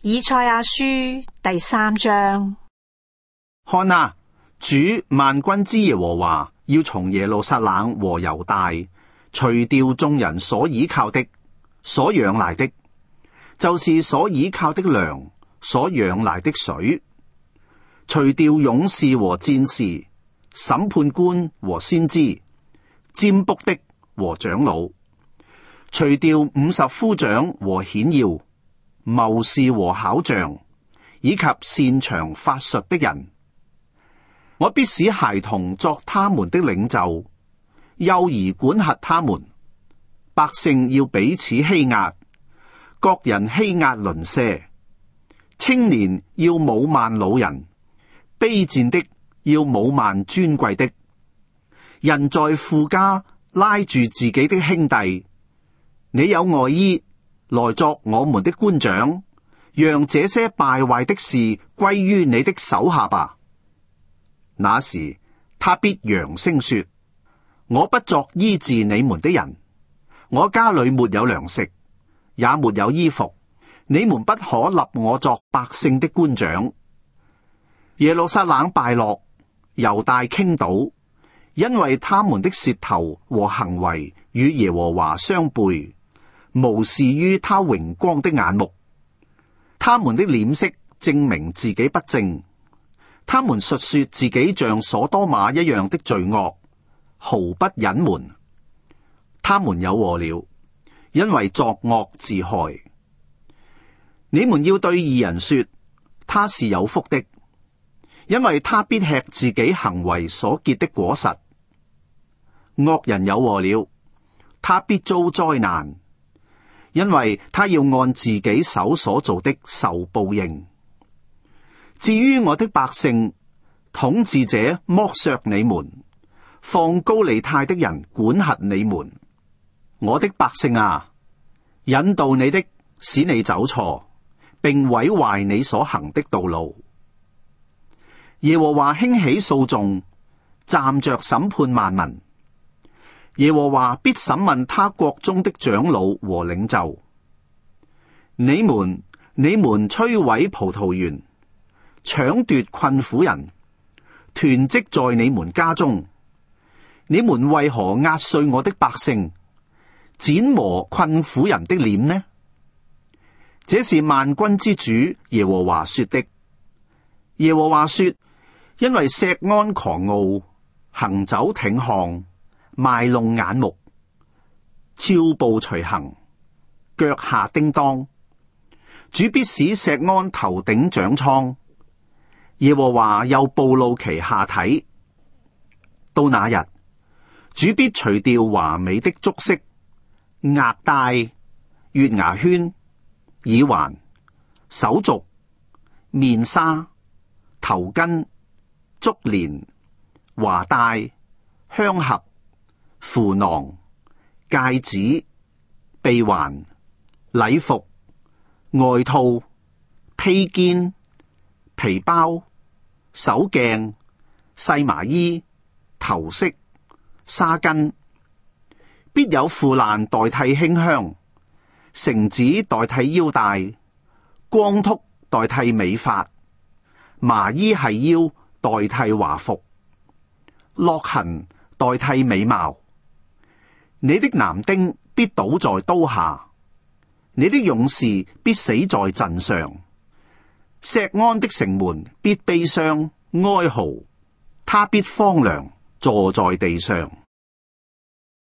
以賽亞書第3章。 看啊，主萬軍之耶和華要從耶路撒冷和猶大除掉眾人所倚靠的、所仰賴的，就是所倚靠的糧、所仰賴的水，除掉勇士和戰士、審判官和先知、占卜的和長老，除掉50夫長和顯要、謀士和巧匠，以及擅長法術的人。我必使孩童作他們的領袖，幼兒管轄他們。百姓要彼此欺壓，各人欺壓鄰舍。青年要侮慢老人，卑賤的要侮慢尊貴的。人在父家拉住自己的兄弟，你有外衣，來作我們的官長，讓這些敗壞的事歸於你的手下吧。那時，他必揚聲說：我不作醫治你們的人，我家裏沒有糧食，也沒有衣服，你們不可立我作百姓的官長。耶路撒冷敗落，猶大傾倒，因為他們的舌頭和行為與耶和華相背，無視於他榮光的眼目。他們的臉色證明自己不正，他們述說自己像所多瑪一樣的罪惡，毫不隱瞞。他們有禍了，因為作惡自害。你們要對義人說，他是有福的，因為他必吃自己行為所結的果實。惡人有禍了，他必遭災難，因為他要按自己手所做的受報應。至於我的百姓，統治者剝削你們，放高利貸的人管轄你們。我的百姓啊，引導你的使你走錯，並毀壞你所行的道路。耶和華興起訴訟，站着審判萬民。耶和華必審問他國中的長老和領袖。你們摧毀葡萄園，搶奪困苦人，囤積在你們家中。你們為何壓碎我的百姓，剪磨困苦人的臉呢？這是萬軍之主耶和華說的。耶和華說：因為錫安狂傲，行走挺項，賣弄眼目，俏步隨行，腳下叮當，主必使錫安頭頂長瘡。耶和華又暴露其下體。到那日，主必除掉華美的足飾、額帶、月牙圈、耳環、手鐲、面紗、頭巾、足鏈、華帶、香盒、符囊、戒指、臂環、禮服、外套、披肩、皮包、手鏡、細麻衣、頭飾、紗巾，必有腐爛代替馨香，繩子代替腰帶，光禿代替美髮，麻衣繫腰代替華服，烙痕代替美貌。你的男丁必倒在刀下，你的勇士必死在陣上。錫安的城門必悲傷哀嚎，他必荒涼，坐在地上。